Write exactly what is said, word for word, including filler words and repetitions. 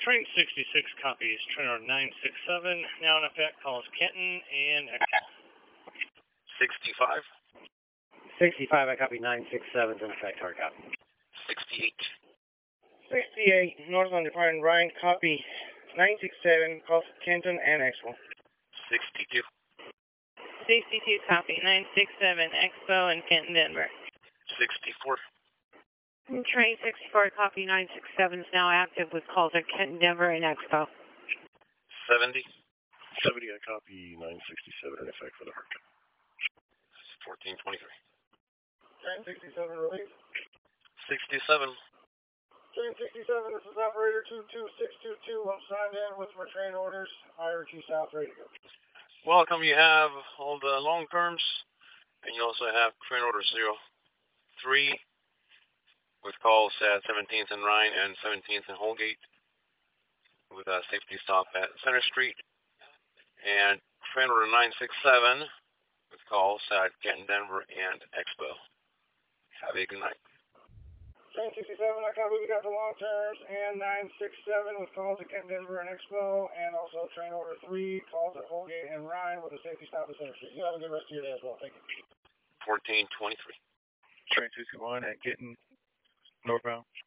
Train sixty-six copies, train order nine six seven, now in effect, calls Kenton and Expo. sixty-five. sixty-five, I copy nine six seven, in effect, hard copy. sixty-eight. sixty-eight, Northland Departing Ryan, copy nine six seven, calls Kenton and Expo. sixty-two. sixty-two, copy nine six seven, Expo and Kenton, Denver. sixty-four. Train sixty-four, copy nine six seven is now active with calls at Kenton, Denver and Expo. seventy. seventy, I copy nine sixty-seven in effect for the hard copy. fourteen twenty-three. Train sixty-seven, release. sixty-seven. Train sixty-seven, this is operator two two six two two. I'm signed in with my train orders. I R G South, ready to go. Welcome, you have all the long terms, and you also have train order zero three with calls at seventeenth and Rhine and seventeenth and Holgate with a safety stop at Center Street, and train order nine six seven with calls at Kenton, Denver and Expo. Have a good night. Train sixty-seven, I copy, we got the long terms, and nine six seven with calls at Kenton, Denver and Expo, and also train order three, calls at Holgate and Rhine with a safety stop at Center Street. You have a good rest of your day as well, thank you. fourteen twenty-three. Train sixty-one at Kenton, northbound.